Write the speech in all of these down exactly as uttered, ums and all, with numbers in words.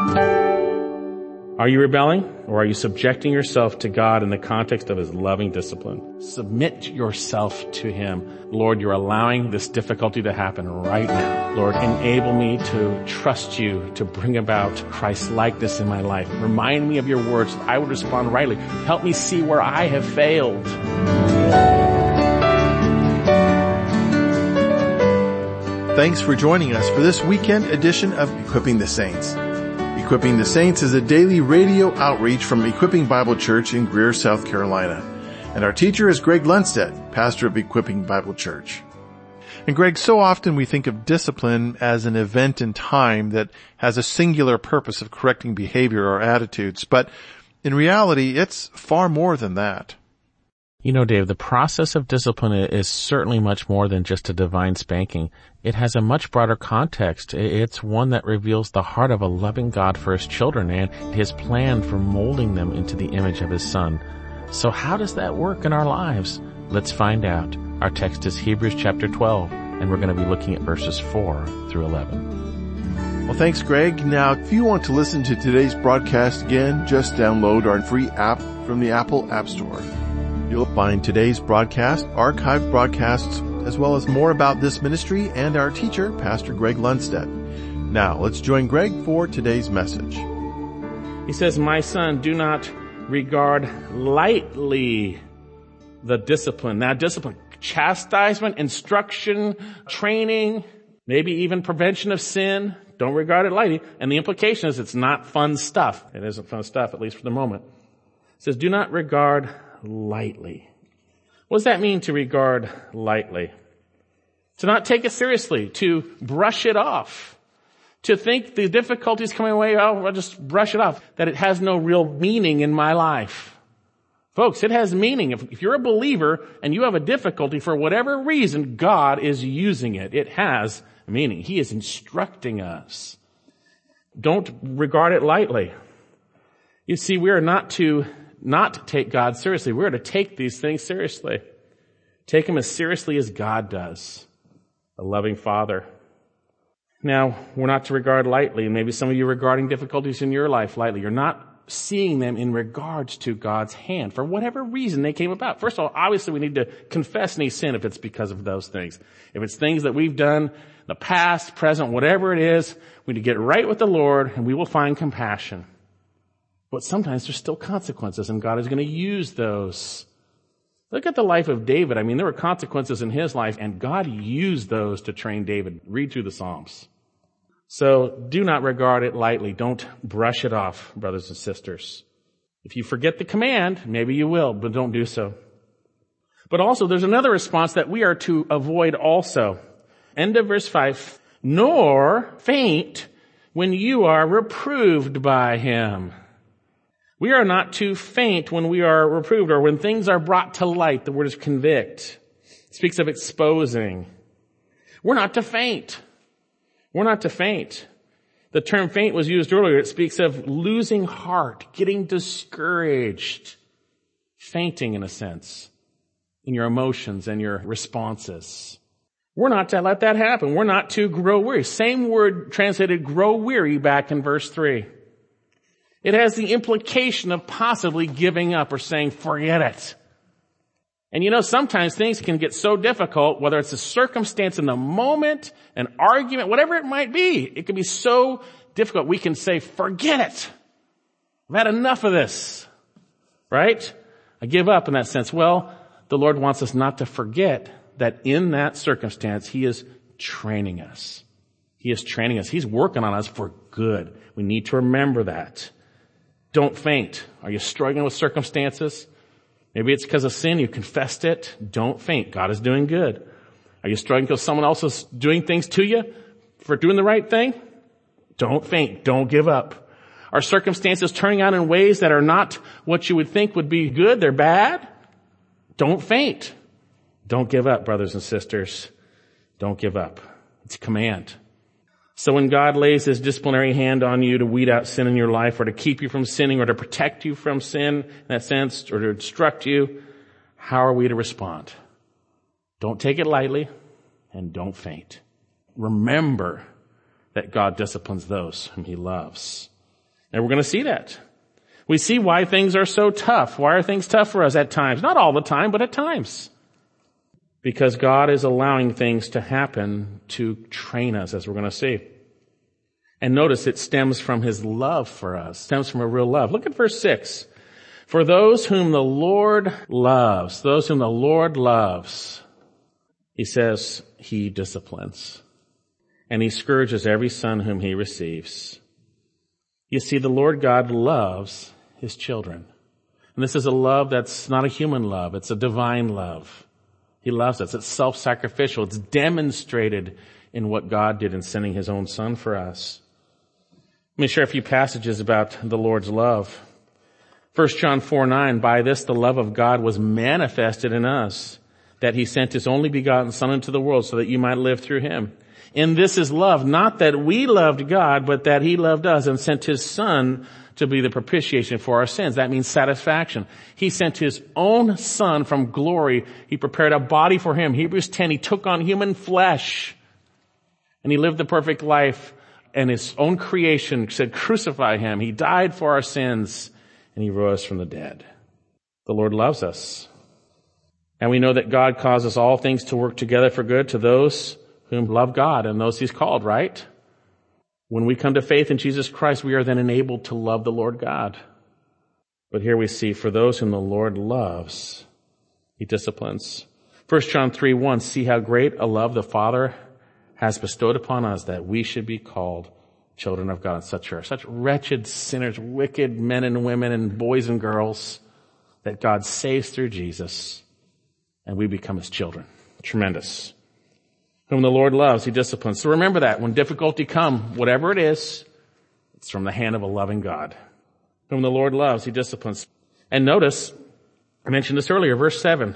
Are you rebelling, or are you subjecting yourself to God in the context of His loving discipline? Submit yourself to Him. Lord, you're allowing this difficulty to happen right now. Lord, enable me to trust you to bring about Christ-likeness in my life. Remind me of your words that I would respond rightly. Help me see where I have failed. Thanks for joining us for this weekend edition of Equipping the Saints. Equipping the Saints is a daily radio outreach from Equipping Bible Church in Greer, South Carolina. And our teacher is Greg Lundstedt, pastor of Equipping Bible Church. And Greg, so often we think of discipline as an event in time that has a singular purpose of correcting behavior or attitudes. But in reality, it's far more than that. You know, Dave, the process of discipline is certainly much more than just a divine spanking. It has a much broader context. It's one that reveals the heart of a loving God for His children and His plan for molding them into the image of His Son. So how does that work in our lives? Let's find out. Our text is Hebrews chapter twelve, and we're going to be looking at verses four through eleven. Well, thanks, Greg. Now, if you want to listen to today's broadcast again, just download our free app from the Apple App Store. You'll find today's broadcast, archived broadcasts, as well as more about this ministry and our teacher, Pastor Greg Lundstedt. Now, let's join Greg for today's message. He says, "My son, do not regard lightly the discipline." Now, discipline, chastisement, instruction, training, maybe even prevention of sin. Don't regard it lightly. And the implication is it's not fun stuff. It isn't fun stuff, at least for the moment. It says, do not regard lightly. What does that mean, to regard lightly? To not take it seriously, to brush it off, to think the difficulties coming away, oh, I'll just brush it off, that it has no real meaning in my life. Folks, it has meaning. If, if you're a believer and you have a difficulty for whatever reason, God is using it. It has meaning. He is instructing us. Don't regard it lightly. You see, we are not to not take God seriously. We're to take these things seriously. Take them as seriously as God does, a loving Father. Now, we're not to regard lightly, and maybe some of you are regarding difficulties in your life lightly. You're not seeing them in regards to God's hand for whatever reason they came about. First of all, obviously we need to confess any sin if it's because of those things. If it's things that we've done in the past, present, whatever it is, we need to get right with the Lord and we will find compassion. But sometimes there's still consequences, and God is going to use those. Look at the life of David. I mean, there were consequences in his life, and God used those to train David. Read through the Psalms. So do not regard it lightly. Don't brush it off, brothers and sisters. If you forget the command, maybe you will, but don't do so. But also, there's another response that we are to avoid also. End of verse five. Nor faint when you are reproved by him. We are not to faint when we are reproved or when things are brought to light. The word is convict. It speaks of exposing. We're not to faint. We're not to faint. The term faint was used earlier. It speaks of losing heart, getting discouraged, fainting in a sense in your emotions and your responses. We're not to let that happen. We're not to grow weary. Same word translated grow weary back in verse three. It has the implication of possibly giving up or saying, forget it. And you know, sometimes things can get so difficult, whether it's a circumstance in the moment, an argument, whatever it might be, it can be so difficult. We can say, forget it. I've had enough of this. Right? I give up in that sense. Well, the Lord wants us not to forget that in that circumstance, He is training us. He is training us. He's working on us for good. We need to remember that. Don't faint. Are you struggling with circumstances? Maybe it's because of sin. You confessed it. Don't faint. God is doing good. Are you struggling because someone else is doing things to you for doing the right thing? Don't faint. Don't give up. Are circumstances turning out in ways that are not what you would think would be good? They're bad? Don't faint. Don't give up, brothers and sisters. Don't give up. It's a command. So when God lays His disciplinary hand on you to weed out sin in your life, or to keep you from sinning, or to protect you from sin in that sense, or to instruct you, how are we to respond? Don't take it lightly, and don't faint. Remember that God disciplines those whom He loves. And we're going to see that. We see why things are so tough. Why are things tough for us at times? Not all the time, but at times. Because God is allowing things to happen to train us, as we're going to see. And notice it stems from his love for us. It stems from a real love. Look at verse six. For those whom the Lord loves, those whom the Lord loves, he says he disciplines. And he scourges every son whom he receives. You see, the Lord God loves his children. And this is a love that's not a human love. It's a divine love. He loves us. It's self-sacrificial. It's demonstrated in what God did in sending his own son for us. Let me share a few passages about the Lord's love. First John four nine, by this the love of God was manifested in us, that he sent his only begotten Son into the world so that you might live through him. And this is love, not that we loved God, but that he loved us and sent his Son to be the propitiation for our sins. That means satisfaction. He sent his own Son from glory. He prepared a body for him. Hebrews ten, he took on human flesh and he lived the perfect life, and his own creation said, crucify him. He died for our sins and he rose from the dead. The Lord loves us. And we know that God causes all things to work together for good to those whom love God and those he's called, right? When we come to faith in Jesus Christ, we are then enabled to love the Lord God. But here we see, for those whom the Lord loves, he disciplines. First John three one, see how great a love the Father has bestowed upon us that we should be called children of God. Such are such wretched sinners, wicked men and women and boys and girls that God saves through Jesus, and we become his children. Tremendous. Whom the Lord loves, he disciplines. So remember that when difficulty comes, whatever it is, it's from the hand of a loving God. Whom the Lord loves, he disciplines. And notice, I mentioned this earlier, verse seven,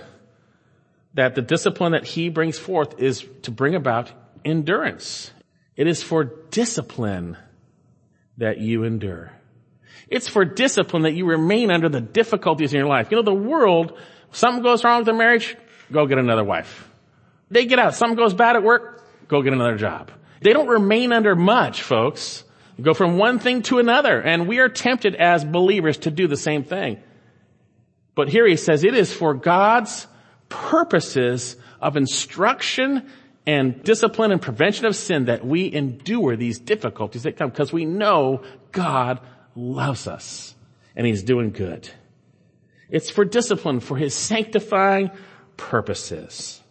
that the discipline that he brings forth is to bring about endurance. It is for discipline that you endure. It's for discipline that you remain under the difficulties in your life. You know, the world, something goes wrong with the marriage, go get another wife. They get out. Something goes bad at work, go get another job. They don't remain under much, folks. They go from one thing to another. And we are tempted as believers to do the same thing. But here he says it is for God's purposes of instruction and discipline and prevention of sin that we endure these difficulties that come, because we know God loves us and he's doing good. It's for discipline, for his sanctifying purposes.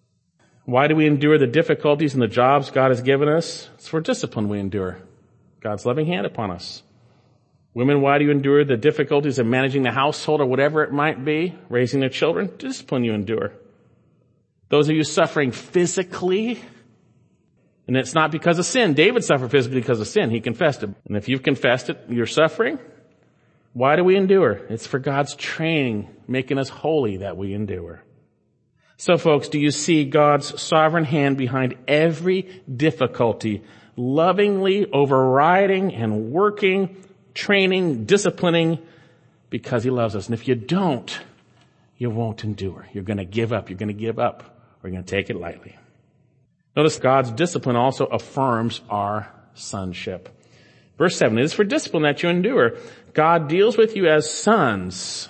Why do we endure the difficulties and the jobs God has given us? It's for discipline we endure. God's loving hand upon us. Women, why do you endure the difficulties of managing the household or whatever it might be, raising their children? Discipline you endure. Those of you suffering physically, and it's not because of sin. David suffered physically because of sin. He confessed it. And if you've confessed it, you're suffering. Why do we endure? It's for God's training, making us holy, that we endure. So folks, do you see God's sovereign hand behind every difficulty, lovingly overriding and working, training, disciplining, because he loves us? And if you don't, you won't endure. You're going to give up. You're going to give up, or you're going to take it lightly. Notice God's discipline also affirms our sonship. Verse seven, it is for discipline that you endure. God deals with you as sons.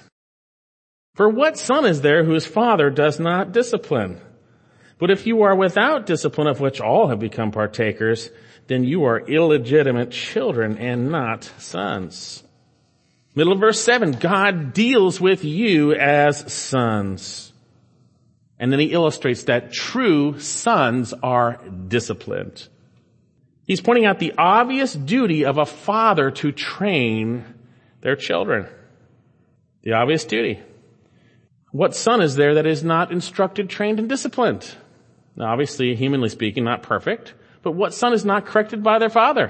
For what son is there whose father does not discipline? But if you are without discipline, of which all have become partakers, then you are illegitimate children and not sons. Middle of verse seven, God deals with you as sons. And then he illustrates that true sons are disciplined. He's pointing out the obvious duty of a father to train their children. The obvious duty. What son is there that is not instructed, trained, and disciplined? Now, obviously, humanly speaking, not perfect, but what son is not corrected by their father?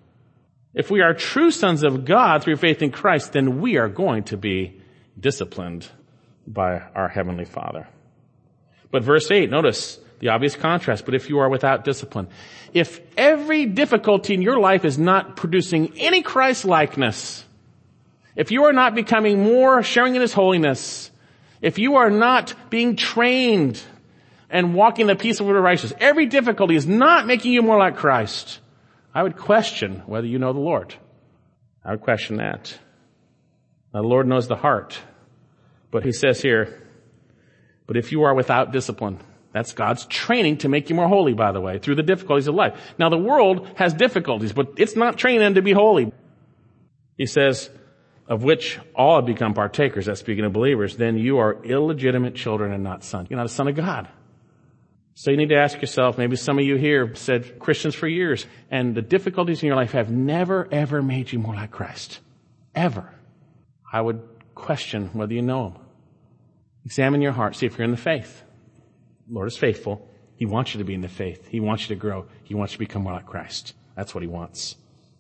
If we are true sons of God through faith in Christ, then we are going to be disciplined by our Heavenly Father. But verse eight, notice the obvious contrast. But if you are without discipline, if every difficulty in your life is not producing any Christ-likeness, if you are not becoming more sharing in his holiness, if you are not being trained and walking the peace of the righteous, every difficulty is not making you more like Christ, I would question whether you know the Lord. I would question that. Now, the Lord knows the heart. But he says here, but if you are without discipline, that's God's training to make you more holy, by the way, through the difficulties of life. Now, the world has difficulties, but it's not training them to be holy. He says, of which all have become partakers, that's speaking of believers, then you are illegitimate children and not sons. You're not a son of God. So you need to ask yourself, maybe some of you here have said Christians for years, and the difficulties in your life have never, ever made you more like Christ. Ever. I would question whether you know him. Examine your heart, see if you're in the faith. The Lord is faithful. He wants you to be in the faith. He wants you to grow. He wants you to become more like Christ. That's what he wants.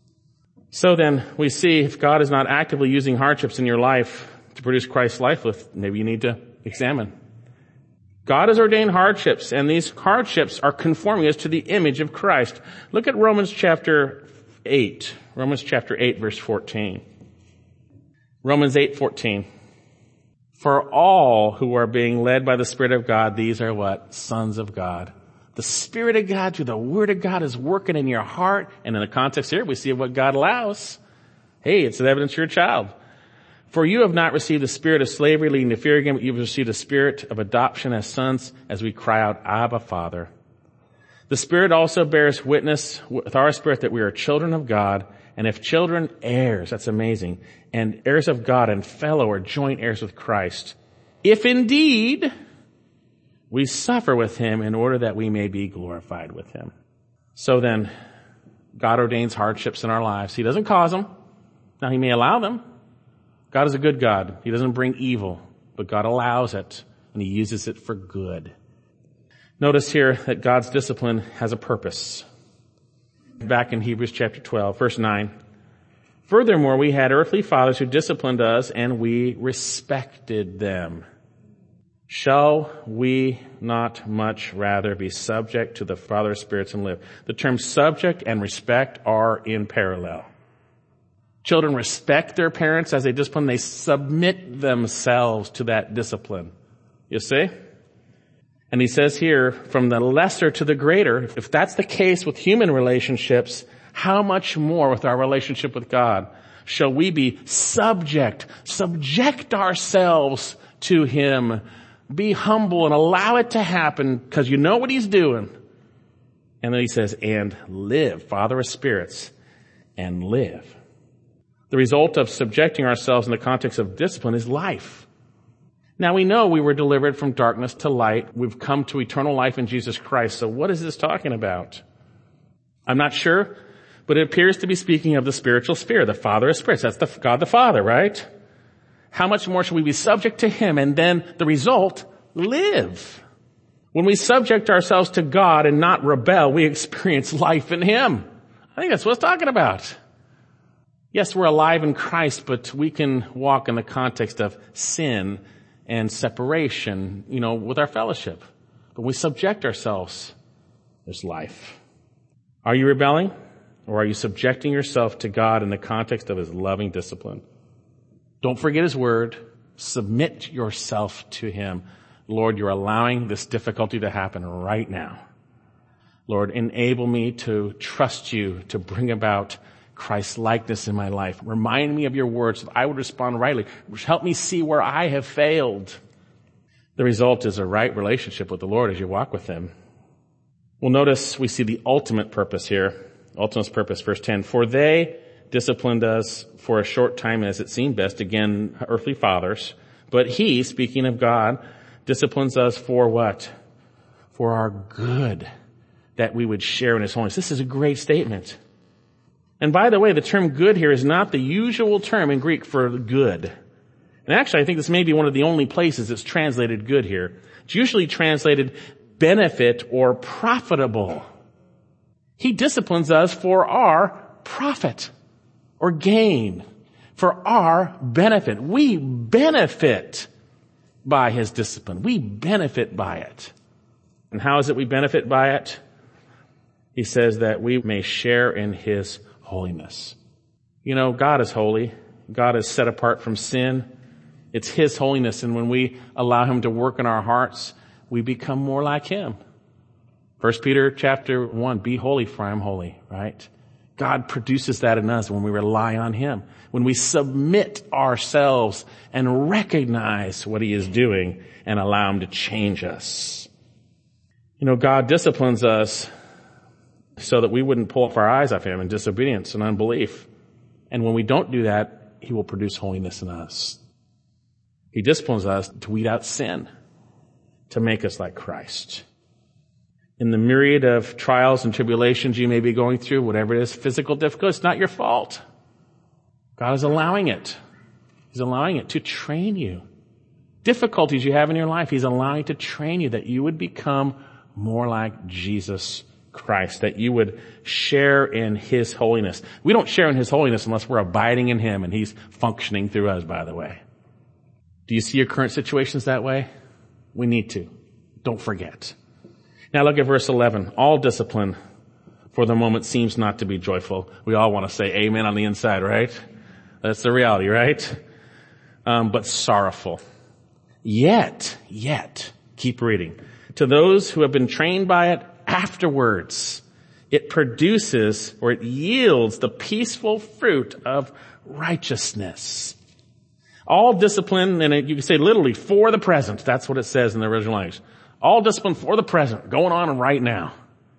So then, we see if God is not actively using hardships in your life to produce Christ's life, maybe you need to examine. God has ordained hardships, and these hardships are conforming us to the image of Christ. Look at Romans chapter eight. Romans chapter eight, verse fourteen. Romans eight fourteen. For all who are being led by the Spirit of God, these are what? Sons of God. The Spirit of God through the Word of God is working in your heart. And in the context here, we see what God allows. Hey, it's an evidence you're a child. For you have not received the spirit of slavery leading to fear again, but you've received a spirit of adoption as sons, as we cry out, Abba, Father. The Spirit also bears witness with our spirit that we are children of God, and if children, heirs, that's amazing, and heirs of God and fellow or joint heirs with Christ, if indeed we suffer with him in order that we may be glorified with him. So then, God ordains hardships in our lives. He doesn't cause them. Now, he may allow them. God is a good God. He doesn't bring evil, but God allows it, and he uses it for good. Notice here that God's discipline has a purpose. Back in Hebrews chapter twelve, verse nine. Furthermore, we had earthly fathers who disciplined us, and we respected them. Shall we not much rather be subject to the Father of spirits and live? The terms subject and respect are in parallel. Children respect their parents as they discipline. They submit themselves to that discipline. You see? And he says here, from the lesser to the greater, if that's the case with human relationships, how much more with our relationship with God shall we be subject, subject ourselves to him, be humble and allow it to happen because you know what he's doing. And then he says, and live, Father of spirits, and live. The result of subjecting ourselves in the context of discipline is life. Now we know we were delivered from darkness to light. We've come to eternal life in Jesus Christ. So what is this talking about? I'm not sure, but it appears to be speaking of the spiritual sphere, the Father of spirits. That's the God the Father, right? How much more should we be subject to him? And then the result, live. When we subject ourselves to God and not rebel, we experience life in him. I think that's what it's talking about. Yes, we're alive in Christ, but we can walk in the context of sin and separation, you know, with our fellowship. But when we subject ourselves, there's life. Are you rebelling? Or are you subjecting yourself to God in the context of his loving discipline? Don't forget his word. Submit yourself to him. Lord, you're allowing this difficulty to happen right now. Lord, enable me to trust you to bring about Christ's likeness in my life. Remind me of your words so I would respond rightly. Help me see where I have failed. The result is a right relationship with the Lord as you walk with him. Well, notice we see the ultimate purpose here. Ultimate purpose, verse ten. For they disciplined us for a short time as it seemed best. Again, earthly fathers. But he, speaking of God, disciplines us for what? For our good, that we would share in his holiness. This is a great statement. And by the way, the term good here is not the usual term in Greek for good. And actually, I think this may be one of the only places it's translated good here. It's usually translated benefit or profitable. He disciplines us for our profit or gain, for our benefit. We benefit by his discipline. We benefit by it. And how is it we benefit by it? He says that we may share in his holiness. You know, God is holy. God is set apart from sin. It's his holiness. And when we allow him to work in our hearts, we become more like him. First Peter chapter one, be holy for I am holy, right? God produces that in us when we rely on him, when we submit ourselves and recognize what he is doing and allow him to change us. You know, God disciplines us so that we wouldn't pull off our eyes off him in disobedience and unbelief. And when we don't do that, he will produce holiness in us. He disciplines us to weed out sin, to make us like Christ. In the myriad of trials and tribulations you may be going through, whatever it is, physical difficulty, it's not your fault. God is allowing it. He's allowing it to train you. Difficulties you have in your life, he's allowing to train you that you would become more like Jesus Christ, that you would share in his holiness. We don't share in his holiness unless we're abiding in him and he's functioning through us, by the way. Do you see your current situations that way? We need to. Don't forget. Now look at verse eleven. All discipline for the moment seems not to be joyful. We all want to say amen on the inside, right? That's the reality, right? Um, but sorrowful. Yet, yet, keep reading. To those who have been trained by it afterwards, it produces or it yields the peaceful fruit of righteousness. All discipline, and you can say literally for the present. That's what it says in the original language. All discipline for the present, going on right now,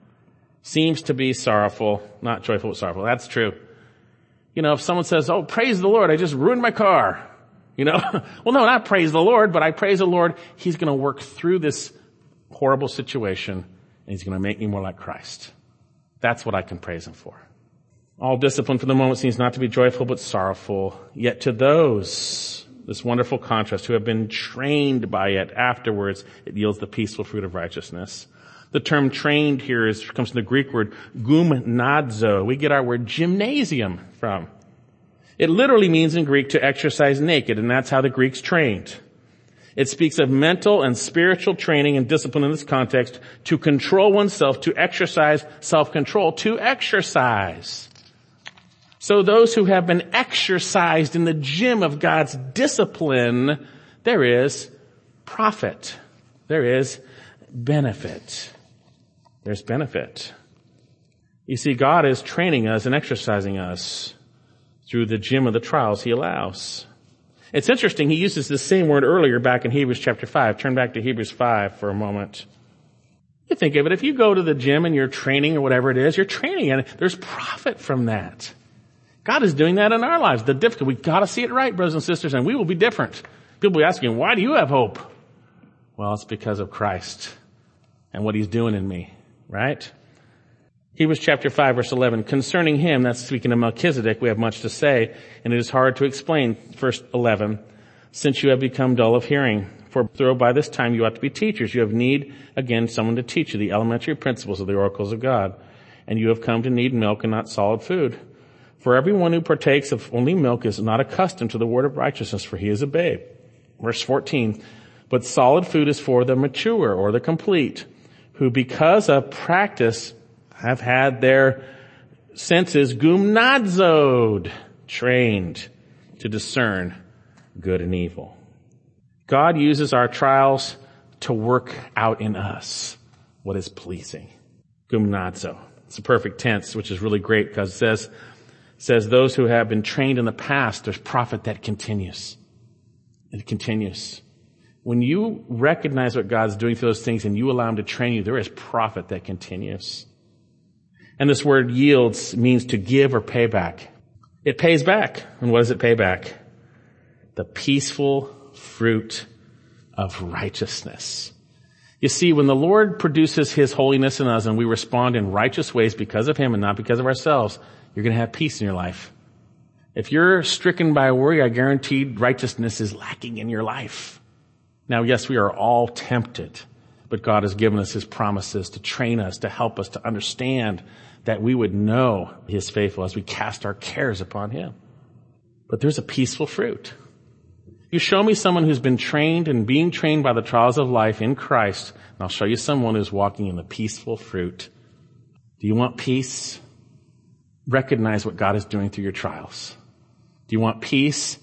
seems to be sorrowful, not joyful, but sorrowful. That's true. You know, if someone says, oh, praise the Lord, I just ruined my car. You know, well, no, not praise the Lord, but I praise the Lord. He's going to work through this horrible situation and he's going to make me more like Christ. That's what I can praise him for. All discipline for the moment seems not to be joyful, but sorrowful. Yet to those, this wonderful contrast, who have been trained by it afterwards, it yields the peaceful fruit of righteousness. The term trained here is, comes from the Greek word gymnazo. We get our word gymnasium from. It literally means in Greek to exercise naked, and that's how the Greeks trained. It speaks of mental and spiritual training and discipline in this context to control oneself, to exercise self-control, to exercise. So those who have been exercised in the gym of God's discipline, there is profit. There is benefit. There's benefit. You see, God is training us and exercising us through the gym of the trials he allows. It's interesting, he uses the same word earlier back in Hebrews chapter five. Turn back to Hebrews five for a moment. You think of it, if you go to the gym and you're training or whatever it is, you're training and there's profit from that. God is doing that in our lives. The difficulty, we've got to see it right, brothers and sisters, and we will be different. People will be asking, why do you have hope? Well, it's because of Christ and what he's doing in me, right? Hebrews chapter five, verse eleven. Concerning him, that's speaking of Melchizedek, we have much to say, and it is hard to explain. Verse eleven. Since you have become dull of hearing, for though by this time you ought to be teachers, you have need, again, someone to teach you the elementary principles of the oracles of God. And you have come to need milk and not solid food. For everyone who partakes of only milk is not accustomed to the word of righteousness, for he is a babe. Verse fourteen. But solid food is for the mature or the complete, who because of practice have had their senses gymnazoed, trained to discern good and evil. God uses our trials to work out in us what is pleasing. Gymnazo. It's a perfect tense, which is really great because it says, says those who have been trained in the past, there's profit that continues. It continues. When you recognize what God's doing through those things and you allow him to train you, there is profit that continues. And this word yields means to give or pay back. It pays back. And what does it pay back? The peaceful fruit of righteousness. You see, when the Lord produces his holiness in us and we respond in righteous ways because of him and not because of ourselves, you're going to have peace in your life. If you're stricken by worry, I guarantee righteousness is lacking in your life. Now, yes, we are all tempted, but God has given us his promises to train us, to help us to understand that we would know he is faithful as we cast our cares upon him. But there's a peaceful fruit. You show me someone who's been trained and being trained by the trials of life in Christ, and I'll show you someone who's walking in the peaceful fruit. Do you want peace? Recognize what God is doing through your trials. Do you want peace?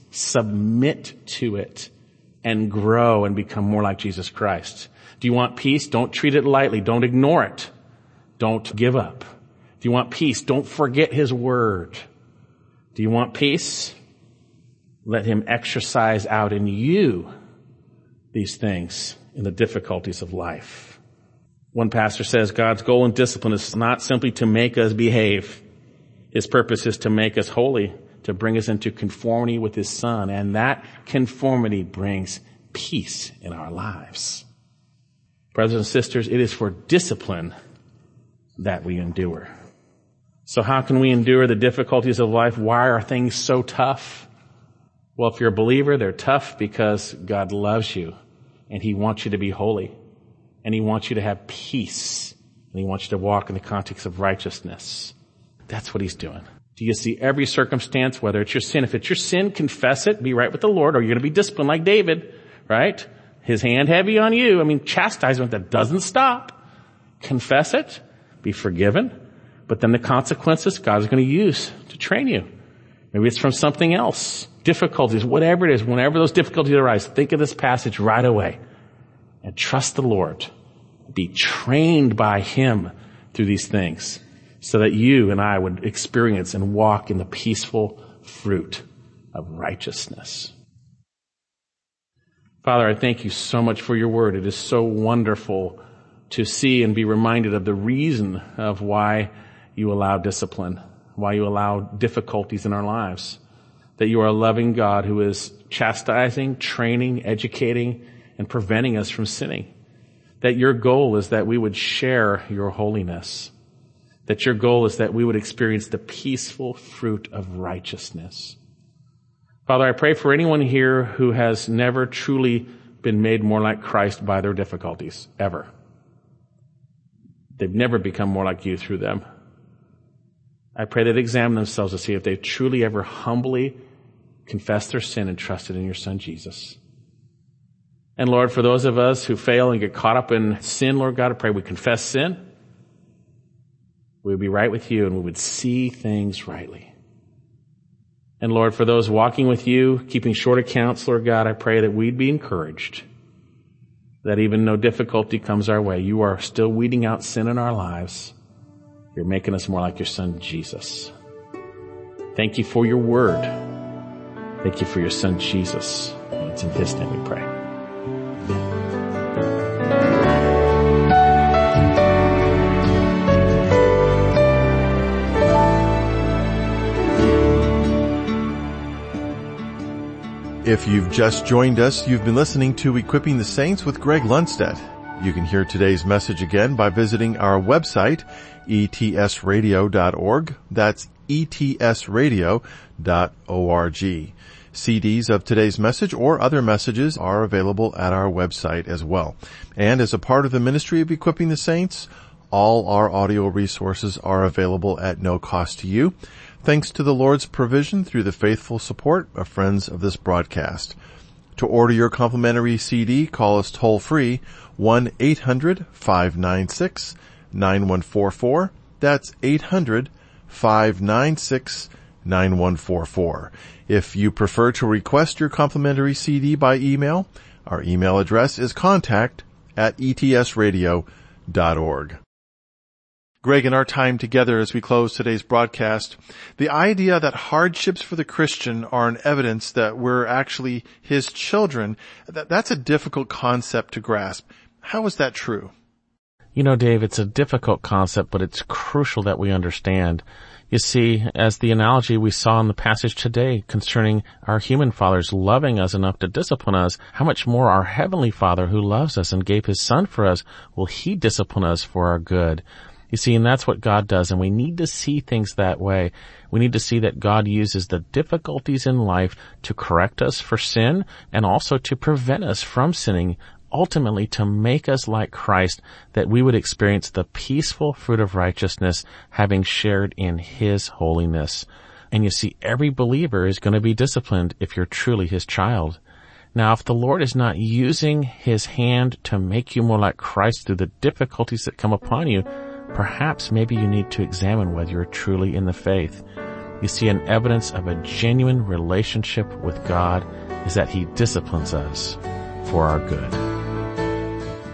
Submit to it and grow and become more like Jesus Christ. Do you want peace? Don't treat it lightly. Don't ignore it. Don't give up. Do you want peace? Don't forget his word. Do you want peace? Let him exercise out in you these things in the difficulties of life. One pastor says God's goal in discipline is not simply to make us behave. His purpose is to make us holy, to bring us into conformity with his Son, and that conformity brings peace in our lives. Brothers and sisters, it is for discipline that we endure. So how can we endure the difficulties of life? Why are things so tough? Well, if you're a believer, they're tough because God loves you and he wants you to be holy and he wants you to have peace and he wants you to walk in the context of righteousness. That's what he's doing. Do you see every circumstance, whether it's your sin? If it's your sin, confess it, be right with the Lord, or you're going to be disciplined like David, right? His hand heavy on you. I mean, chastisement that doesn't stop. Confess it, be forgiven, but then the consequences God is going to use to train you. Maybe it's from something else, difficulties, whatever it is. Whenever those difficulties arise, think of this passage right away and trust the Lord. Be trained by him through these things so that you and I would experience and walk in the peaceful fruit of righteousness. Father, I thank you so much for your word. It is so wonderful to see and be reminded of the reason of why you allow discipline, why you allow difficulties in our lives, that you are a loving God who is chastising, training, educating, and preventing us from sinning, that your goal is that we would share your holiness, that your goal is that we would experience the peaceful fruit of righteousness. Father, I pray for anyone here who has never truly been made more like Christ by their difficulties, ever. They've never become more like you through them. I pray that they examine themselves to see if they've truly ever humbly confessed their sin and trusted in your Son, Jesus. And Lord, for those of us who fail and get caught up in sin, Lord God, I pray we confess sin. We would be right with you and we would see things rightly. And Lord, for those walking with you, keeping short accounts, Lord God, I pray that we'd be encouraged that even though difficulty comes our way, you are still weeding out sin in our lives. You're making us more like your Son, Jesus. Thank you for your word. Thank you for your Son, Jesus. And it's in his name we pray. If you've just joined us, you've been listening to Equipping the Saints with Greg Lundstedt. You can hear today's message again by visiting our website, e t s radio dot org. That's e t s radio dot org. C Ds of today's message or other messages are available at our website as well. And as a part of the ministry of Equipping the Saints, all our audio resources are available at no cost to you, thanks to the Lord's provision through the faithful support of friends of this broadcast. To order your complimentary C D, call us toll-free, one eight hundred five nine six nine one four four. That's eight hundred five nine six nine one four four. If you prefer to request your complimentary C D by email, our email address is contact at e t s radio dot org. Greg, in our time together as we close today's broadcast, the idea that hardships for the Christian are an evidence that we're actually his children, that, that's a difficult concept to grasp. How is that true? You know, Dave, it's a difficult concept, but it's crucial that we understand. You see, as the analogy we saw in the passage today concerning our human fathers loving us enough to discipline us, how much more our heavenly Father who loves us and gave his Son for us, will he discipline us for our good? You see, and that's what God does, and we need to see things that way. We need to see that God uses the difficulties in life to correct us for sin and also to prevent us from sinning, ultimately to make us like Christ, that we would experience the peaceful fruit of righteousness, having shared in his holiness. And you see, every believer is going to be disciplined if you're truly his child. Now, if the Lord is not using his hand to make you more like Christ through the difficulties that come upon you, perhaps maybe you need to examine whether you're truly in the faith. You see, an evidence of a genuine relationship with God is that he disciplines us for our good.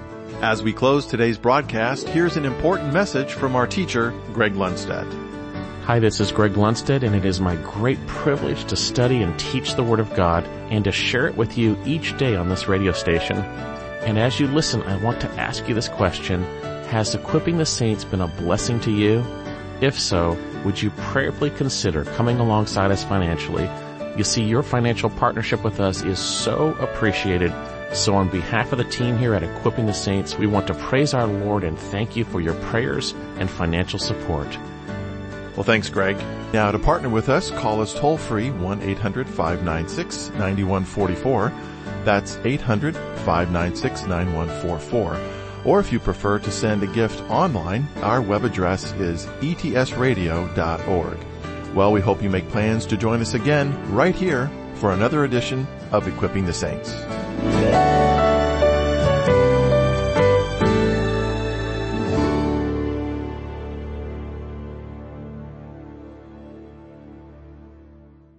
As we close today's broadcast, here's an important message from our teacher, Greg Lundstedt. Hi, this is Greg Lundstedt, and it is my great privilege to study and teach the Word of God and to share it with you each day on this radio station. And as you listen, I want to ask you this question. Has Equipping the Saints been a blessing to you? If so, would you prayerfully consider coming alongside us financially? You see, your financial partnership with us is so appreciated. So on behalf of the team here at Equipping the Saints, we want to praise our Lord and thank you for your prayers and financial support. Well, thanks, Greg. Now, to partner with us, call us toll-free, one eight hundred five nine six nine one four four. That's eight hundred five nine six nine one four four. Or if you prefer to send a gift online, our web address is e t s radio dot org. Well, we hope you make plans to join us again right here for another edition of Equipping the Saints.